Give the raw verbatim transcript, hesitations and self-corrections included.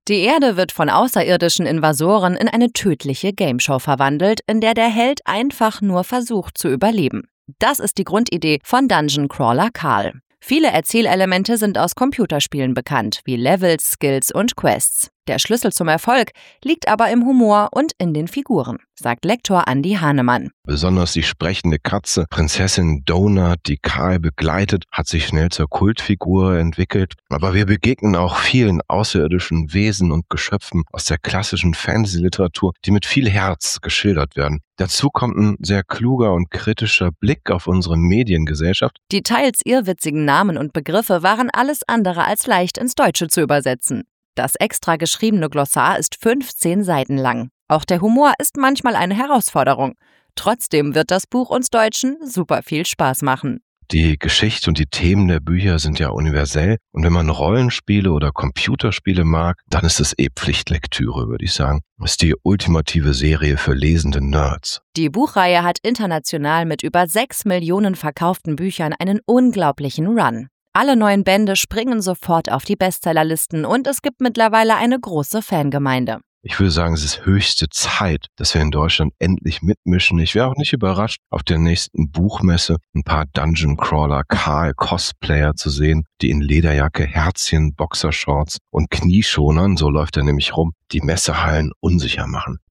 Die Erde wird von außerirdischen Invasoren in eine tödliche Gameshow verwandelt, in der der Held einfach nur versucht zu überleben. Das ist die Grundidee von Dungeon Crawler Carl. Viele Erzählelemente sind aus Computerspielen bekannt, wie Levels, Skills und Quests. Der Schlüssel zum Erfolg liegt aber im Humor und in den Figuren, sagt Lektor Andi Hahnemann. Besonders die sprechende Katze, Prinzessin Donut, die Carl begleitet, hat sich schnell zur Kultfigur entwickelt. Aber wir begegnen auch vielen außerirdischen Wesen und Geschöpfen aus der klassischen Fantasy-Literatur, die mit viel Herz geschildert werden. Dazu kommt ein sehr kluger und kritischer Blick auf unsere Mediengesellschaft. Die teils irrwitzigen Namen und Begriffe waren alles andere als leicht ins Deutsche zu übersetzen. Das extra geschriebene Glossar ist fünfzehn Seiten lang. Auch der Humor ist manchmal eine Herausforderung. Trotzdem wird das Buch uns Deutschen super viel Spaß machen. Die Geschichte und die Themen der Bücher sind ja universell. Und wenn man Rollenspiele oder Computerspiele mag, dann ist es eh Pflichtlektüre, würde ich sagen. Das ist die ultimative Serie für lesende Nerds. Die Buchreihe hat international mit über sechs Millionen verkauften Büchern einen unglaublichen Run. Alle neuen Bände springen sofort auf die Bestsellerlisten und es gibt mittlerweile eine große Fangemeinde. Ich würde sagen, es ist höchste Zeit, dass wir in Deutschland endlich mitmischen. Ich wäre auch nicht überrascht, auf der nächsten Buchmesse ein paar Dungeon Crawler Carl Cosplayer zu sehen, die in Lederjacke, Herzchen, Boxershorts und Knieschonern, so läuft er nämlich rum, die Messehallen unsicher machen.